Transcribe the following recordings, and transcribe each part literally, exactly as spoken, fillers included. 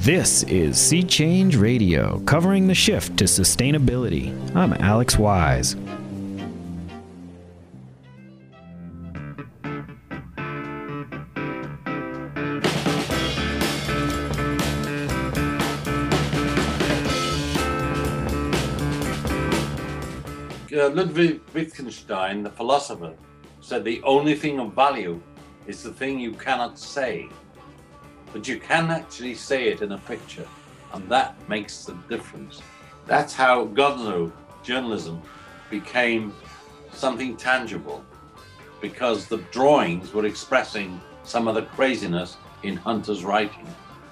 This is Sea Change Radio, covering the shift to sustainability. I'm Alex Wise. Uh, Ludwig Wittgenstein, the philosopher, said the only thing of value is the thing you cannot say. But you can actually say it in a picture, and that makes the difference. That's how, God knows, journalism became something tangible, because the drawings were expressing some of the craziness in Hunter's writing.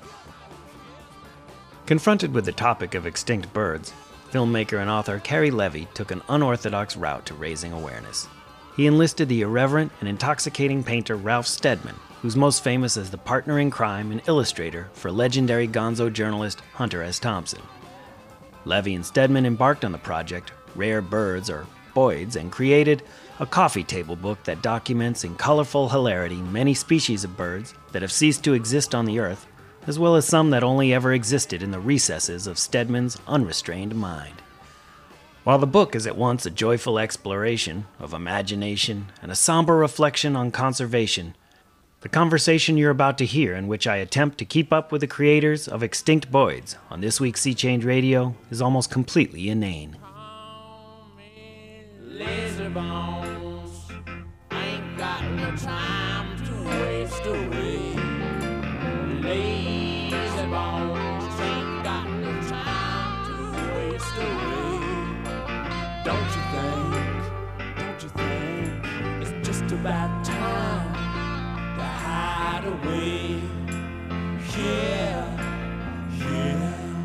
Confronted with the topic of extinct birds, filmmaker and author Cary Levy took an unorthodox route to raising awareness. He enlisted the irreverent and intoxicating painter Ralph Steadman, who's most famous as the partner in crime and illustrator for legendary gonzo journalist Hunter S. Thompson. Levy and Steadman embarked on the project, Rare Birds, or Boids, and created a coffee table book that documents in colorful hilarity many species of birds that have ceased to exist on the earth, as well as some that only ever existed in the recesses of Steadman's unrestrained mind. While the book is at once a joyful exploration of imagination and a somber reflection on conservation, the conversation you're about to hear, in which I attempt to keep up with the creators of Extinct Boids on this week's Sea Change Radio, is almost completely inane. Lazy bones, ain't got no time to waste away. Lazy bones, ain't got no time to waste away. Don't you think, don't you think, it's just about time to hide away? Yeah, yeah.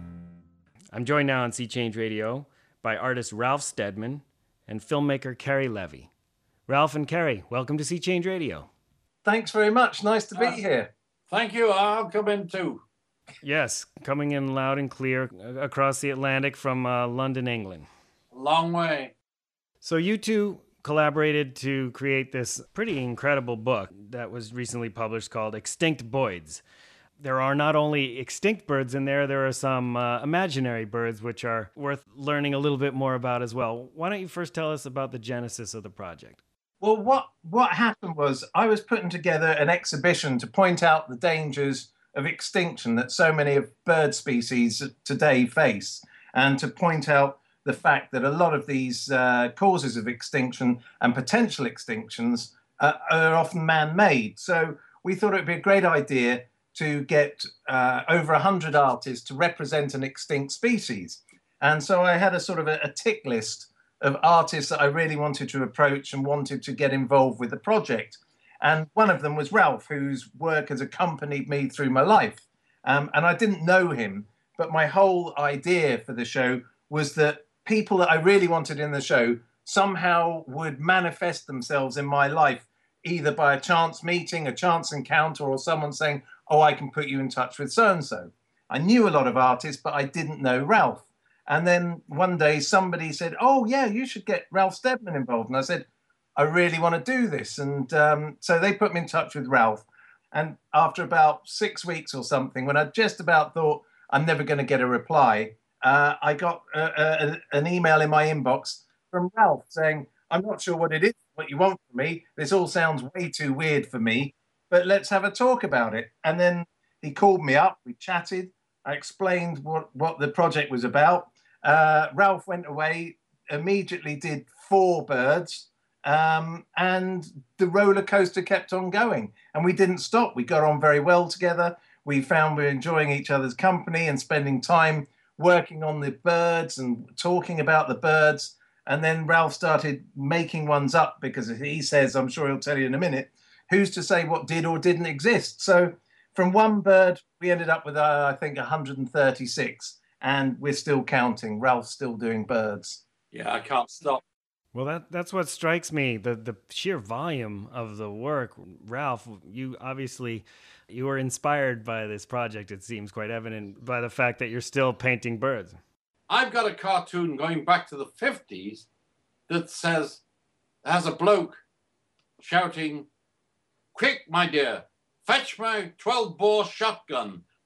I'm joined now on Sea Change Radio by artist Ralph Steadman and filmmaker Cary Levy. Ralph and Cary, welcome to Sea Change Radio. Thanks very much. Nice to be Uh, here. Thank you, I'll come in too. Yes, coming in loud and clear across the Atlantic from uh, London, England. Long way. So you two collaborated to create this pretty incredible book that was recently published called Extinct Boids. There are not only extinct birds in there, there are some uh, imaginary birds which are worth learning a little bit more about as well. Why don't you first tell us about the genesis of the project? Well, what, what happened was I was putting together an exhibition to point out the dangers of extinction that so many of bird species today face, and to point out the fact that a lot of these uh, causes of extinction and potential extinctions uh, are often man-made. So we thought it would be a great idea to get uh, over one hundred artists to represent an extinct species. And so I had a sort of a, a tick list of artists that I really wanted to approach and wanted to get involved with the project. And one of them was Ralph, whose work has accompanied me through my life. Um, and I didn't know him, but my whole idea for the show was that people that I really wanted in the show somehow would manifest themselves in my life, either by a chance meeting, a chance encounter, or someone saying, oh, I can put you in touch with so-and-so. I knew a lot of artists, but I didn't know Ralph. And then one day somebody said, oh, yeah, you should get Ralph Steadman involved. And I said, I really want to do this. And um, so they put me in touch with Ralph. And after about six weeks or something, when I just about thought I'm never going to get a reply, uh, I got a, a, an email in my inbox from Ralph saying, I'm not sure what it is, what you want from me. This all sounds way too weird for me, but let's have a talk about it. And then he called me up, we chatted, I explained what, what the project was about. Uh, Ralph went away, immediately did four birds, um, and the roller coaster kept on going. And we didn't stop. We got on very well together. We found we were enjoying each other's company and spending time working on the birds and talking about the birds. And then Ralph started making ones up because he says, I'm sure he'll tell you in a minute, who's to say what did or didn't exist? So from one bird, we ended up with, uh, I think, one hundred thirty-six. And we're still counting. Ralph's still doing birds. Yeah, I can't stop. Well, that that's what strikes me, the the sheer volume of the work. Ralph, you obviously, you were inspired by this project, it seems quite evident, by the fact that you're still painting birds. I've got a cartoon going back to the fifties that says, has a bloke shouting, quick, my dear, fetch my twelve bore shotgun.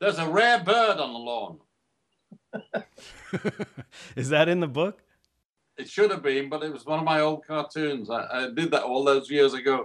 There's a rare bird on the lawn. Is that in the book? It should have been, but it was one of my old cartoons. I, I did that all those years ago.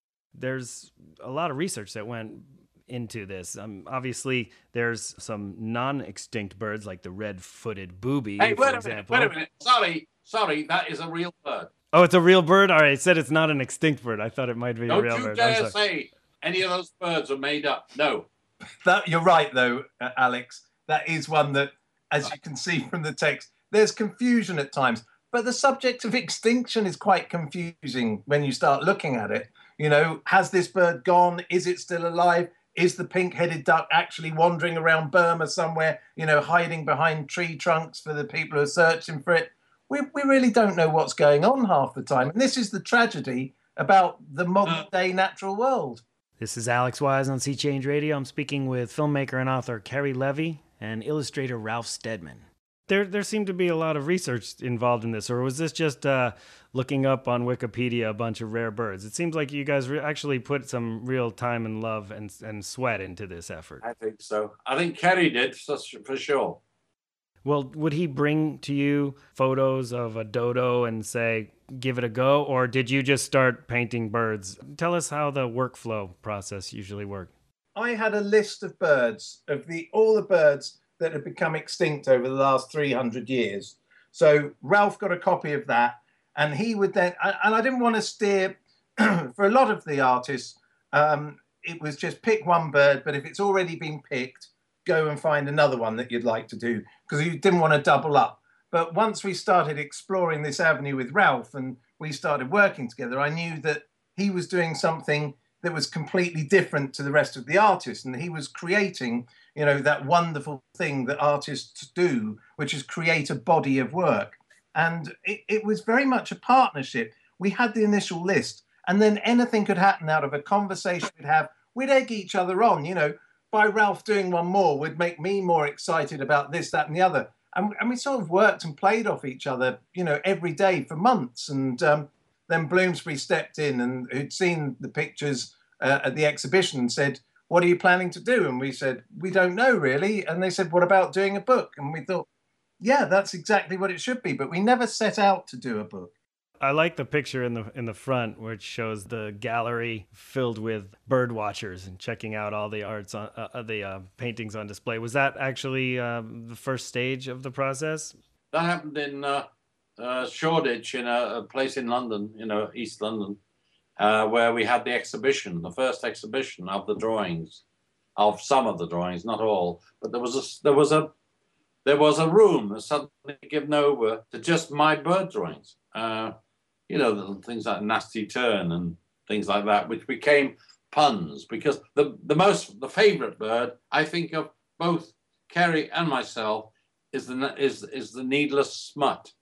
There's a lot of research that went into this. Um, obviously, there's some non-extinct birds like the red-footed booby, Hey, for wait a example. minute, wait a minute. Sorry, sorry, that is a real bird. Oh, it's a real bird? All right, it said it's not an extinct bird. I thought it might be Don't a real you bird. I'm dare sorry. say any of those birds are made up. No. That, you're right, though, uh, Alex. That is one that, as you can see from the text, there's confusion at times. But the subject of extinction is quite confusing when you start looking at it. You know, has this bird gone? Is it still alive? Is the pink-headed duck actually wandering around Burma somewhere, you know, hiding behind tree trunks for the people who are searching for it? We, we really don't know what's going on half the time. And this is the tragedy about the modern-day natural world. This is Alex Wise on Sea Change Radio. I'm speaking with filmmaker and author Kerry Levy and illustrator Ralph Steadman. There there seemed to be a lot of research involved in this, or was this just uh, looking up on Wikipedia a bunch of rare birds? It seems like you guys re- actually put some real time and love and, and sweat into this effort. I think so. I think Kerry did, for for sure. Well, would he bring to you photos of a dodo and say, give it a go? Or did you just start painting birds? Tell us how the workflow process usually worked. I had a list of birds, of the all the birds that had become extinct over the last three hundred years. So Ralph got a copy of that, and he would then, and I didn't want to steer, for a lot of the artists, um, it was just pick one bird, but if it's already been picked, go and find another one that you'd like to do, because you didn't want to double up. But once we started exploring this avenue with Ralph and we started working together, I knew that he was doing something that was completely different to the rest of the artists, and he was creating, you know, that wonderful thing that artists do, which is create a body of work. And it, it was very much a partnership. We had the initial list, and then anything could happen out of a conversation we'd have. We'd egg each other on, you know, by Ralph doing one more would make me more excited about this, that, and the other. And, and we sort of worked and played off each other, you know, every day for months. And um, then Bloomsbury stepped in and who'd seen the pictures uh, at the exhibition and said, what are you planning to do? And we said, we don't know really. And they said, what about doing a book? And we thought, yeah, that's exactly what it should be. But we never set out to do a book. I like the picture in the in the front, which shows the gallery filled with bird watchers and checking out all the arts on uh, the uh, paintings on display. Was that actually uh, the first stage of the process? That happened in uh, uh, Shoreditch, in a, a place in London, you know, East London, uh, where we had the exhibition, the first exhibition of the drawings, of some of the drawings, not all. But there was a there was a there was a room that suddenly given over to just my bird drawings. Uh, you know, the things like Nasty Turn and things like that, which became puns, because the, the most, the favorite bird, I think of both Kerry and myself, is the, is, is the needless smut.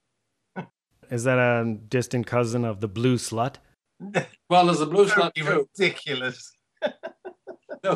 Is that a distant cousin of the blue slut? Well, there's a blue slut too. Ridiculous. No,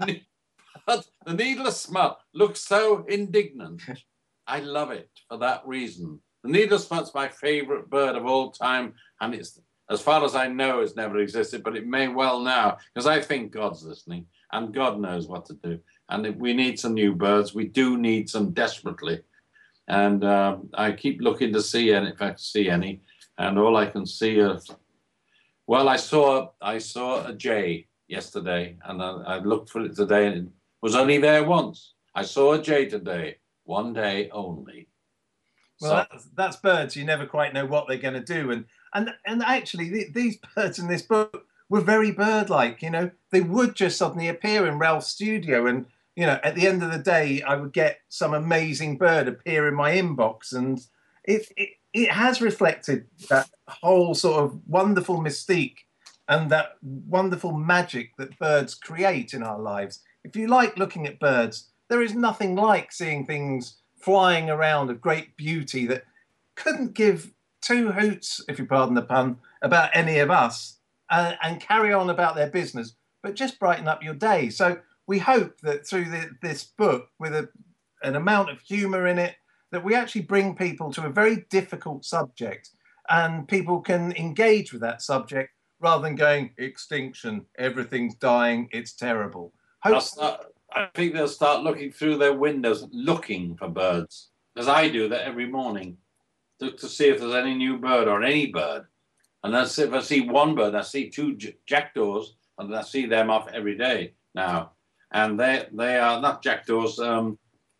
but the needless smut looks so indignant. I love it for that reason. The needless smut's my favorite bird of all time, and it's, as far as I know, it's never existed, but it may well now, because I think God's listening, and God knows what to do. And if we need some new birds, we do need some desperately. And uh, I keep looking to see any, if I can see any, and all I can see is, well, I saw I saw a jay yesterday, and I, I looked for it today, and it was only there once. I saw a jay today, one day only. Well, So- that's, that's birds. You never quite know what they're going to do. And and and actually, the, these birds in this book were very bird-like. You know, they would just suddenly appear in Ralph's studio, and you know, at the end of the day, I would get some amazing bird appear in my inbox, and it it, it has reflected that whole sort of wonderful mystique and that wonderful magic that birds create in our lives. If you like looking at birds, there is nothing like seeing things flying around of great beauty that couldn't give two hoots, if you pardon the pun, about any of us, uh, and carry on about their business, but just brighten up your day. So we hope that through the, this book, with a, an amount of humour in it, that we actually bring people to a very difficult subject, and people can engage with that subject rather than going, extinction, everything's dying, it's terrible. I'll Hope, start, I think they'll start looking through their windows, looking for birds, as I do that every morning, to, to see if there's any new bird or any bird. And that's if I see one bird, I see two j- jackdaws, and I see them off every day now. And they they are not jackdaws, um,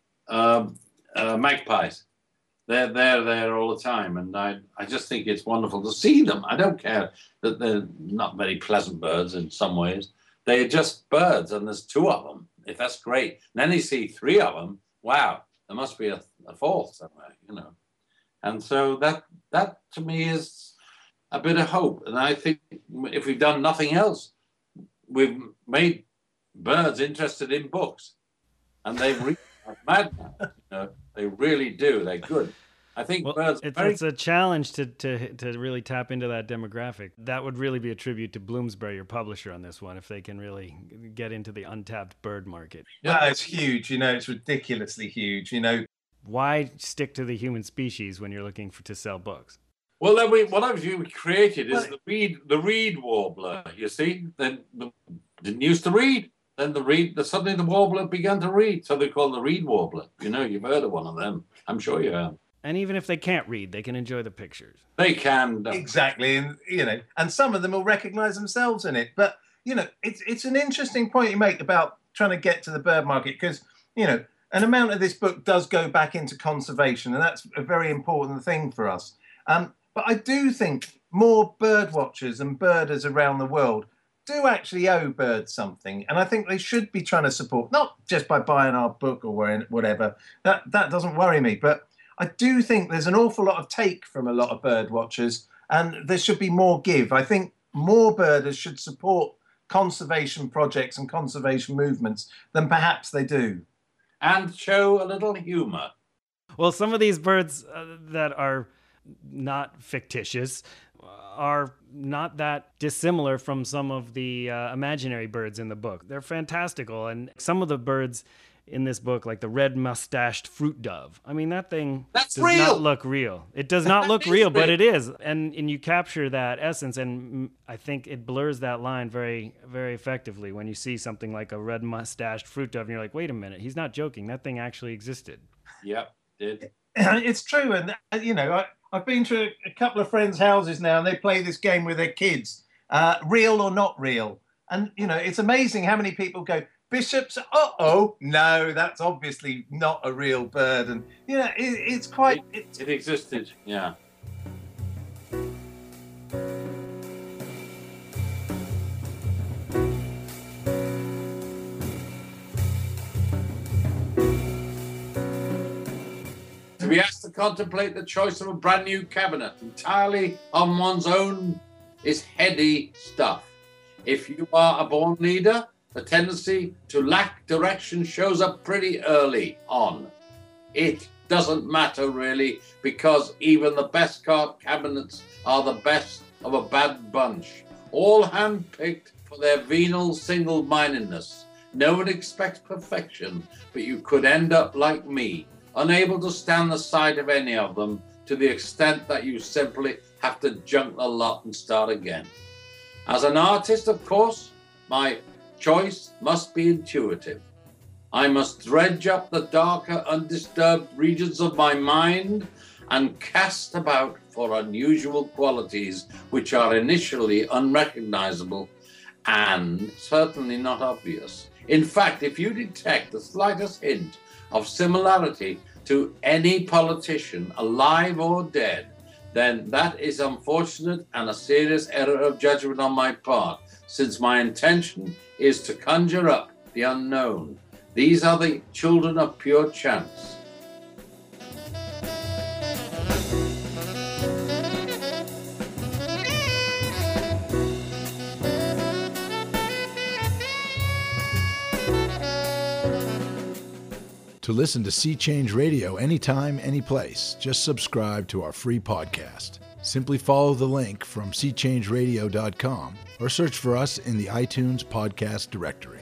uh, uh, magpies. They're they're there all the time, and I I just think it's wonderful to see them. I don't care that they're not very pleasant birds in some ways. They're just birds, and there's two of them. If that's great, and then you see three of them. Wow, there must be a, a fourth somewhere, you know. And so that that to me is a bit of hope. And I think if we've done nothing else, we've made birds interested in books, and they read like mad now. You know, they really do. They're good. I think well, birds. It's, very... it's a challenge to, to to really tap into that demographic. That would really be a tribute to Bloomsbury, your publisher, on this one, if they can really get into the untapped bird market. Yeah, it's huge. You know, it's ridiculously huge. You know, why stick to the human species when you're looking for to sell books? Well, then we, what I've created is the reed, the reed warbler. You see, then the, didn't used to read. Then the reed, the, suddenly the warbler began to read, so they call the reed warbler. You know, you've heard of one of them. I'm sure you have. And even if they can't read, they can enjoy the pictures. They can. Exactly, and you know, and some of them will recognise themselves in it. But you know, it's it's an interesting point you make about trying to get to the bird market, because you know, an amount of this book does go back into conservation, and that's a very important thing for us. Um, but I do think more bird watchers and birders around the world do actually owe birds something, and I think they should be trying to support, not just by buying our book or whatever. That that doesn't worry me, but I do think there's an awful lot of take from a lot of bird watchers, and there should be more give. I think more birders should support conservation projects and conservation movements than perhaps they do. And show a little humour. Well, some of these birds uh, that are not fictitious are not that dissimilar from some of the uh, imaginary birds in the book. They're fantastical, and some of the birds in this book, like the red mustached fruit dove. I mean, that thing That's does real. not look real. It does not look real, but it is. And and you capture that essence, and I think it blurs that line very, very effectively when you see something like a red mustached fruit dove, and you're like, wait a minute, he's not joking. That thing actually existed. Yep, did. It's true, and you know, I, I've been to a couple of friends' houses now, and they play this game with their kids, uh, real or not real. And you know, it's amazing how many people go, Bishops, uh-oh, no, that's obviously not a real bird. And, you know, it, it's quite... It, it's... it existed, yeah. To be asked to contemplate the choice of a brand new cabinet entirely on one's own is heady stuff. If you are a born leader, the tendency to lack direction shows up pretty early on. It doesn't matter really, because even the best card cabinets are the best of a bad bunch, all hand-picked for their venal single-mindedness. No one expects perfection, but you could end up like me, unable to stand the sight of any of them, to the extent that you simply have to junk the lot and start again. As an artist, of course, my choice must be intuitive. I must dredge up the darker, undisturbed regions of my mind and cast about for unusual qualities which are initially unrecognizable and certainly not obvious. In fact, if you detect the slightest hint of similarity to any politician, alive or dead, then that is unfortunate and a serious error of judgment on my part, since my intention is to conjure up the unknown. These are the children of pure chance. To listen to Sea Change Radio anytime, anyplace, just subscribe to our free podcast. Simply follow the link from sea change radio dot com or search for us in the iTunes podcast directory.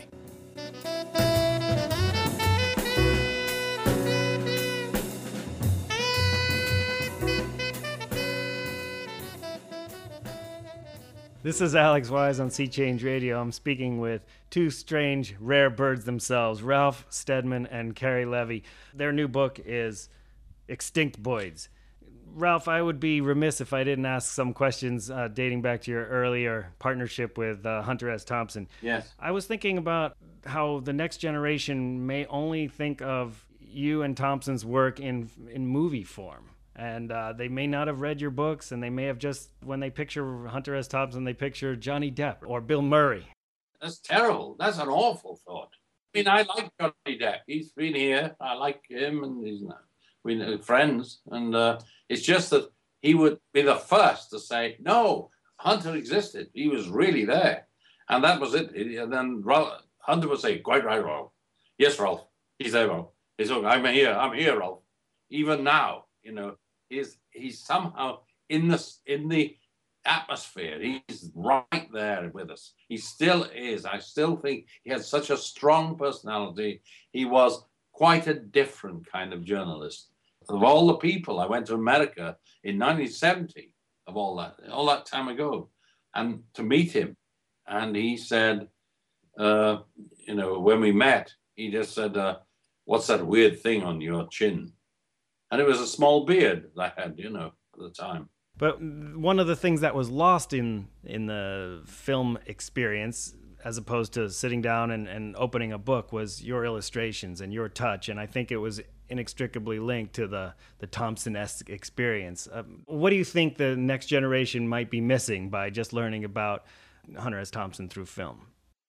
This is Alex Wise on Sea Change Radio. I'm speaking with two strange, rare birds themselves, Ralph Steadman and Carrie Levy. Their new book is Extinct Boyds. Ralph, I would be remiss if I didn't ask some questions uh, dating back to your earlier partnership with uh, Hunter S. Thompson. Yes. I was thinking about how the next generation may only think of you and Thompson's work in in movie form. And uh, they may not have read your books, and they may have just, when they picture Hunter S. Thompson, they picture Johnny Depp or Bill Murray. That's terrible. That's an awful thought. I mean, I like Johnny Depp. He's been here. I like him, and he's we're friends. And uh, it's just that he would be the first to say, no, Hunter existed. He was really there. And that was it. And then Ralph, Hunter would say, quite right, Ralph. Yes, Ralph. He's there, Ralph. He's like, I'm here. I'm here, Ralph. Even now, you know, he's, he's somehow in the, in the atmosphere. He's right there with us. He still is. I still think he had such a strong personality. He was quite a different kind of journalist. Of all the people, I went to America in nineteen seventy, of all that, all that time ago, and to meet him. And he said, uh, you know, when we met, he just said, uh, what's that weird thing on your chin? And it was a small beard that I had, you know, at the time. But one of the things that was lost in, in the film experience, as opposed to sitting down and, and opening a book, was your illustrations and your touch. And I think it was inextricably linked to the, the Thompson-esque experience. Uh, what do you think the next generation might be missing by just learning about Hunter S. Thompson through film?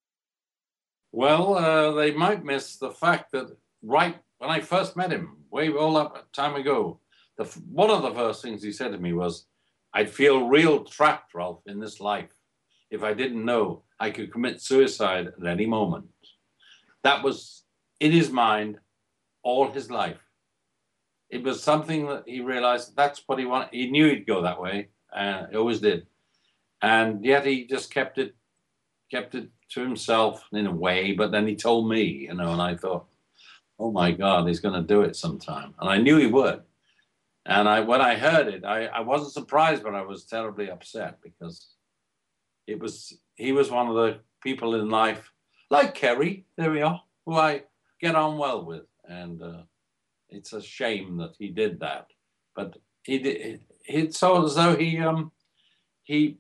Well, uh, they might miss the fact that right when I first met him, way all that time ago, the, one of the first things he said to me was, I'd feel real trapped, Ralph, in this life if I didn't know I could commit suicide at any moment. That was in his mind all his life. It was something that he realized that's what he wanted. He knew he'd go that way, and he always did. And yet he just kept it, kept it to himself in a way, but then he told me, you know, and I thought, oh my God, he's going to do it sometime. And I knew he would. And I, when I heard it, I, I wasn't surprised, but I was terribly upset because it was, he was one of the people in life, like Kerry, there we are, who I get on well with. And uh, it's a shame that he did that. But he did, it's so as though he, um, he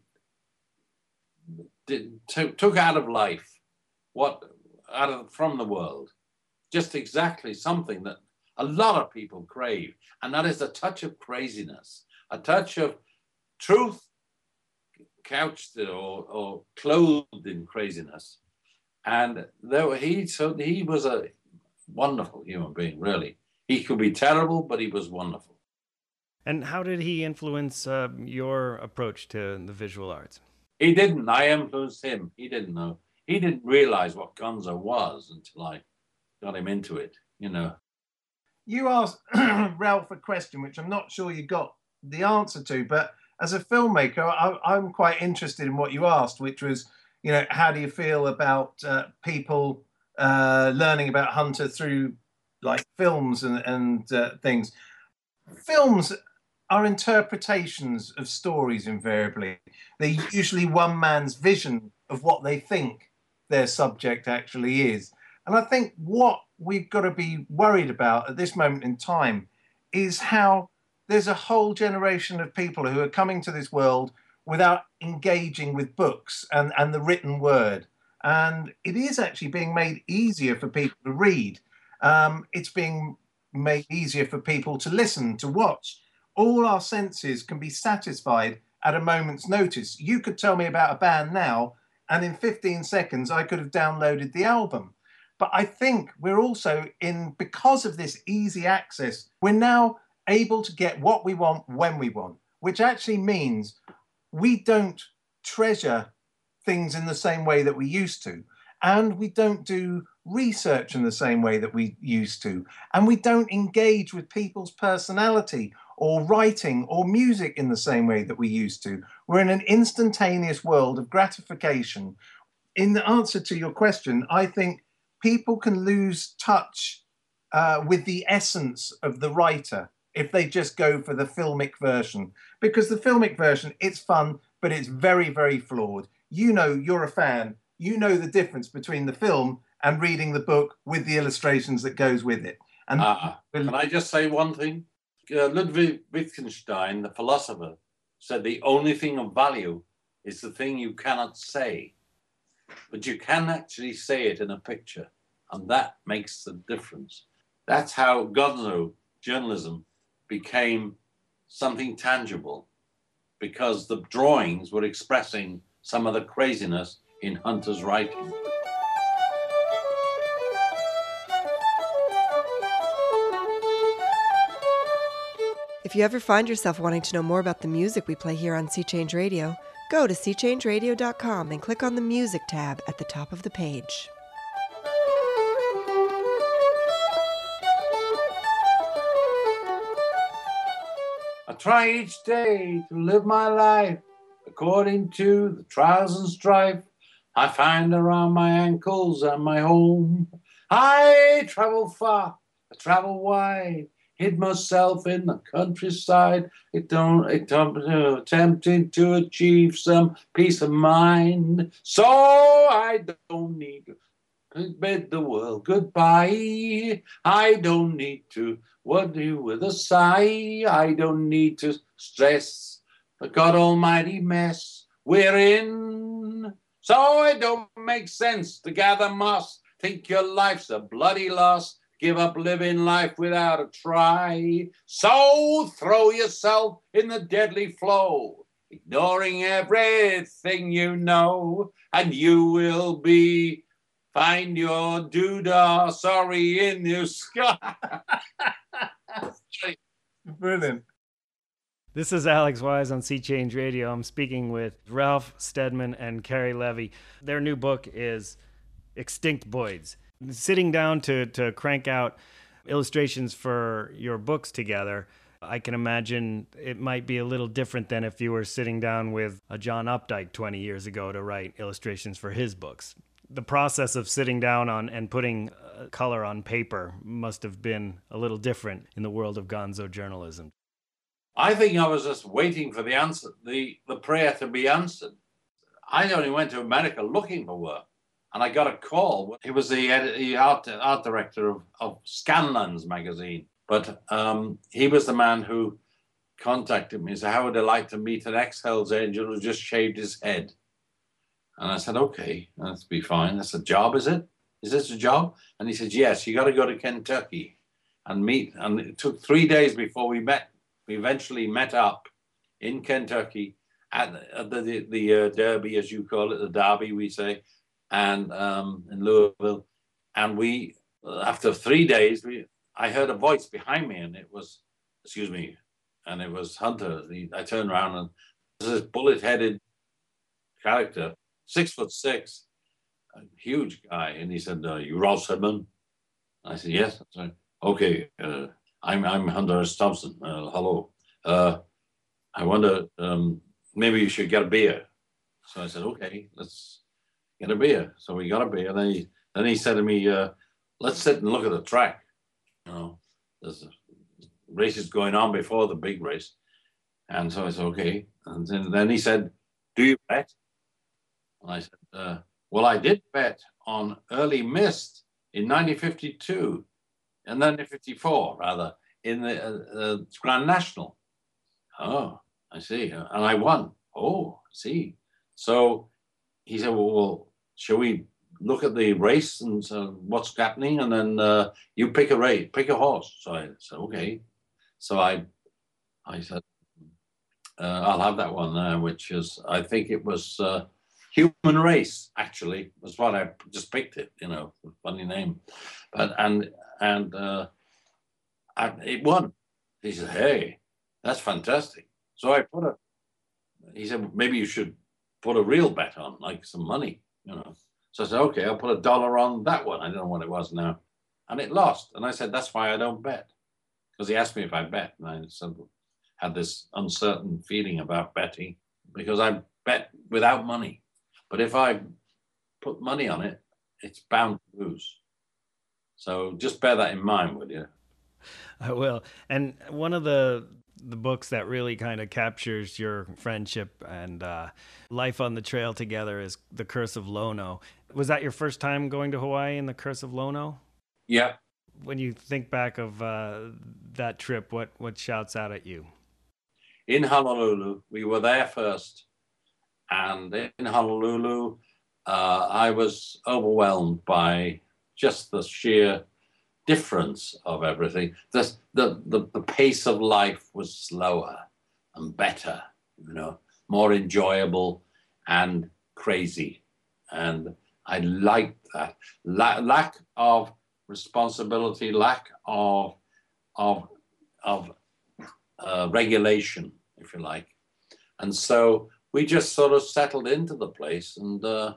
did, t- took out of life what, out of, from the world, just exactly something that a lot of people crave, and that is a touch of craziness, a touch of truth couched or, or clothed in craziness. And though he, so he was a wonderful human being, really. He could be terrible, but he was wonderful. And how did he influence uh, your approach to the visual arts? He didn't. I influenced him. He didn't know. He didn't realize what Gonzo was until I got him into it, you know. You asked Ralph a question which I'm not sure you got the answer to, but as a filmmaker, I, I'm quite interested in what you asked, which was, you know, how do you feel about uh, people uh, learning about Hunter through like films and, and uh, things? Films are interpretations of stories invariably. They're usually one man's vision of what they think their subject actually is. And I think what we've got to be worried about at this moment in time is how there's a whole generation of people who are coming to this world without engaging with books and, and the written word. And it is actually being made easier for people to read. Um, it's being made easier for people to listen, to watch. All our senses can be satisfied at a moment's notice. You could tell me about a band now, and in fifteen seconds, I could have downloaded the album. But I think we're also in, because of this easy access, we're now able to get what we want when we want, which actually means we don't treasure things in the same way that we used to. And we don't do research in the same way that we used to. And we don't engage with people's personality or writing or music in the same way that we used to. We're in an instantaneous world of gratification. In the answer to your question, I think people can lose touch uh, with the essence of the writer if they just go for the filmic version. Because the filmic version, it's fun, but it's very, very flawed. You know, you're a fan. You know the difference between the film and reading the book with the illustrations that goes with it. And uh, can I just say one thing? Uh, Ludwig Wittgenstein, the philosopher, said the only thing of value is the thing you cannot say, but you can actually say it in a picture, and that makes the difference. That's how gonzo journalism became something tangible, because the drawings were expressing some of the craziness in Hunter's writing. If you ever find yourself wanting to know more about the music we play here on Sea Change Radio, go to sea change radio dot com and click on the Music tab at the top of the page. I try each day to live my life according to the trials and strife I find around my ankles and my home. I travel far, I travel wide, hid myself in the countryside. It don't, it don't, uh, attempting to achieve some peace of mind. So I don't need to bid the world goodbye. I don't need to worry with a sigh. I don't need to stress the God Almighty mess we're in. So it don't make sense to gather moss. Think your life's a bloody loss. Give up living life without a try. So throw yourself in the deadly flow, ignoring everything you know, and you will be find your doodah, sorry, in your sky. Brilliant. This is Alex Wise on Sea Change Radio. I'm speaking with Ralph Steadman and Carrie Levy. Their new book is Extinct Boys. Sitting down to, to crank out illustrations for your books together, I can imagine it might be a little different than if you were sitting down with a John Updike twenty years ago to write illustrations for his books. The process of sitting down on and putting uh, color on paper must have been a little different in the world of gonzo journalism. I think I was just waiting for the answer, the, the prayer to be answered. I only went to America looking for work, and I got a call. He was the, edit, the art, art director of, of Scanlands magazine, but um, he was the man who contacted me and said, how would I like to meet an ex-Hells Angel who just shaved his head? And I said, okay, that'll be fine. That's a job, is it? Is this a job? And he said, yes, you got to go to Kentucky and meet. And it took three days before we met. We eventually met up in Kentucky at the, at the, the, the uh, Derby, as you call it, the Derby, we say, and um, in Louisville. And we, after three days, we, I heard a voice behind me, and it was, excuse me, and it was Hunter. He, I turned around, and there's this bullet-headed character, six foot six, a huge guy. And he said, uh, you Ralph Steadman? I said, yes. That's right. Okay, uh, I'm I'm Hunter S. Thompson. Uh, hello. Uh, I wonder, um, maybe you should get a beer. So I said, okay, let's get a beer. So we got a beer. Then he then he said to me, uh, let's sit and look at the track. You know, there's races going on before the big race. And so I said, okay. And then, then he said, do you bet? And I said, uh, well, I did bet on Early Mist in nineteen fifty-two. And nineteen fifty-four, rather, in the uh, uh, Grand National. Oh, I see. And I won. Oh, I see. So he said, well, well shall we look at the race and uh, what's happening? And then uh, you pick a race, pick a horse. So I said, okay. So I I said, uh, I'll have that one there, which is, I think it was uh, Human Race, actually. That's what I just picked it, you know, funny name. But, and, and uh, I, it won. He said, hey, that's fantastic. So I put a, he said, maybe you should put a real bet on, like some money, you know. So I said, okay, I'll put a dollar on that one. I don't know what it was now. And it lost. And I said, that's why I don't bet. Because he asked me if I bet. And I said, had this uncertain feeling about betting because I bet without money. But if I put money on it, it's bound to lose. So just bear that in mind, will you? I will. And one of the the books that really kind of captures your friendship and uh, life on the trail together is The Curse of Lono. Was that your first time going to Hawaii in The Curse of Lono? Yeah. When you think back of uh, that trip, what, what shouts out at you? In Honolulu, we were there first. And in Honolulu, uh, I was overwhelmed by just the sheer difference of everything. The, the, the, the pace of life was slower and better, you know, more enjoyable and crazy. And I liked that. La- lack of responsibility, lack of, of, of uh, regulation, if you like. And so we just sort of settled into the place, and uh,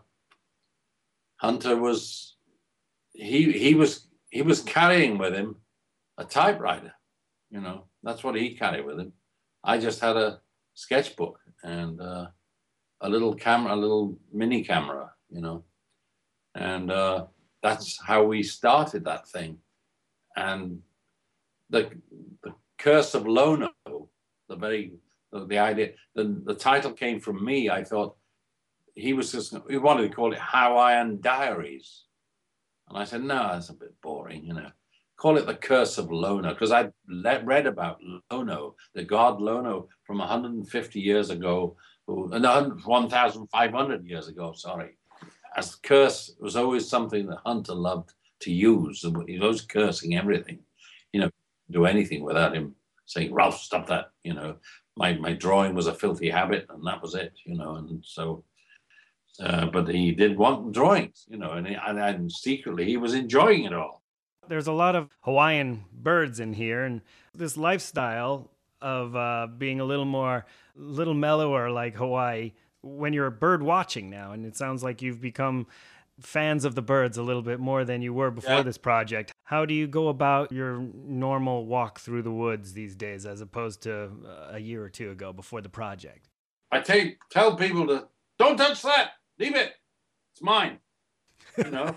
Hunter was, he, he was, he was carrying with him a typewriter, you know, that's what he carried with him. I just had a sketchbook and uh, a little camera, a little mini camera, you know, and uh, that's how we started that thing. And the, the Curse of Lono, the very, the, the idea, the, the title came from me. I thought he was just, he wanted to call it Hawaiian Diaries. And I said, no, that's a bit boring, you know. Call it The Curse of Lono, because I read about Lono, the god Lono from one hundred fifty years ago, who, no, one thousand five hundred years ago, sorry. As curse was always something that Hunter loved to use. He was always cursing everything, you know, do anything without him saying, Ralph, stop that, you know. My, my drawing was a filthy habit, and that was it, you know, and so... Uh, but he did want drawings, you know, and, he, and, and secretly he was enjoying it all. There's a lot of Hawaiian birds in here, and this lifestyle of uh, being a little more, little mellower like Hawaii when you're bird watching now. And it sounds like you've become fans of the birds a little bit more than you were before yeah. this project. How do you go about your normal walk through the woods these days as opposed to a year or two ago before the project? I tell, tell people to, don't touch that. Leave it. It's mine. You know.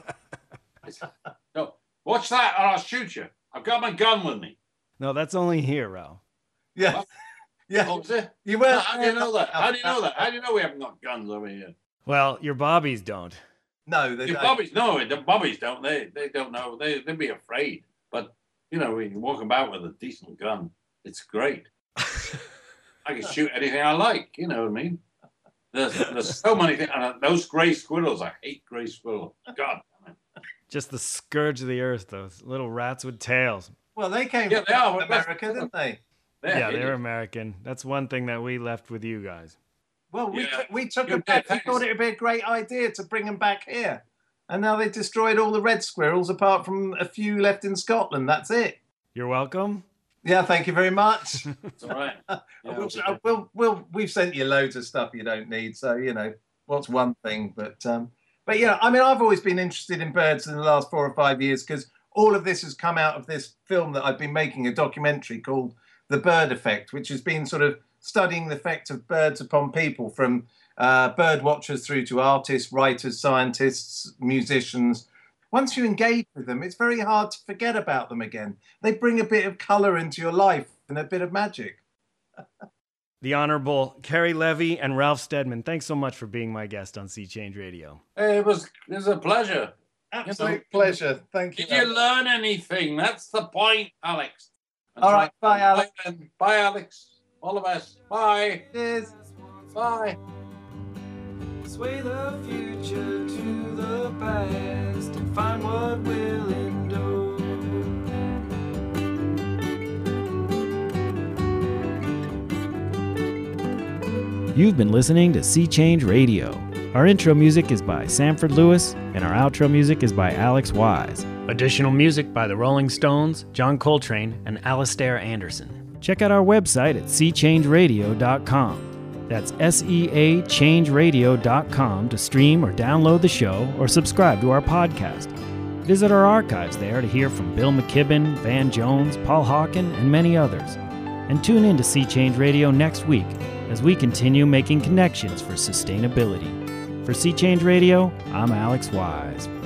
No, watch that or I'll shoot you. I've got my gun with me. No, that's only here, Ralph. Yeah. Well, yeah. Oh, is it? You will. How do you know that? How do you know that? How do you know we haven't got guns over here? Well, your bobbies don't. No, they Your don't. bobbies, no, the bobbies don't. They they don't know. They they'd be afraid. But you know, we can walk about with a decent gun. It's great. I can shoot anything I like. You know what I mean? There's, there's so many things. And those gray squirrels, I hate gray squirrels. God damn it. Just the scourge of the earth, those little rats with tails. Well, they came Yeah, from they are. America, didn't they? They're yeah, they're hideous. American. That's one thing that we left with you guys. Well, we, Yeah. took we took You them back. did, We thanks. thought it would be a great idea to bring them back here. And now they destroyed all the red squirrels apart from a few left in Scotland. That's it. You're welcome. Yeah, thank you very much. It's all right. Yeah, we'll, okay. uh, we'll, we'll, we've sent you loads of stuff you don't need. So, you know, what's one thing? But, um, but yeah, I mean, I've always been interested in birds in the last four or five years because all of this has come out of this film that I've been making, a documentary called The Bird Effect, which has been sort of studying the effect of birds upon people, from uh, bird watchers through to artists, writers, scientists, musicians. Once you engage with them, it's very hard to forget about them again. They bring a bit of colour into your life and a bit of magic. The Honorable Kerry Levy and Ralph Steadman, thanks so much for being my guest on Sea Change Radio. Hey, it was it was a pleasure. Absolute You know, pleasure. Thank you. Did you learn anything? That's the point, Alex. That's All right. Bye, Alex. Bye, then. Bye, Alex. All the best. Bye. Cheers. Bye. Sway the future to the past and find what will endure. You've been listening to Sea Change Radio. Our intro music is by Sanford Lewis, and our outro music is by Alex Wise. Additional music by the Rolling Stones, John Coltrane, and Alastair Anderson. Check out our website at sea change radio dot com. That's S E A change radio dot com to stream or download the show or subscribe to our podcast. Visit our archives there to hear from Bill McKibben, Van Jones, Paul Hawken, and many others. And tune in to Sea Change Radio next week as we continue making connections for sustainability. For Sea Change Radio, I'm Alex Wise.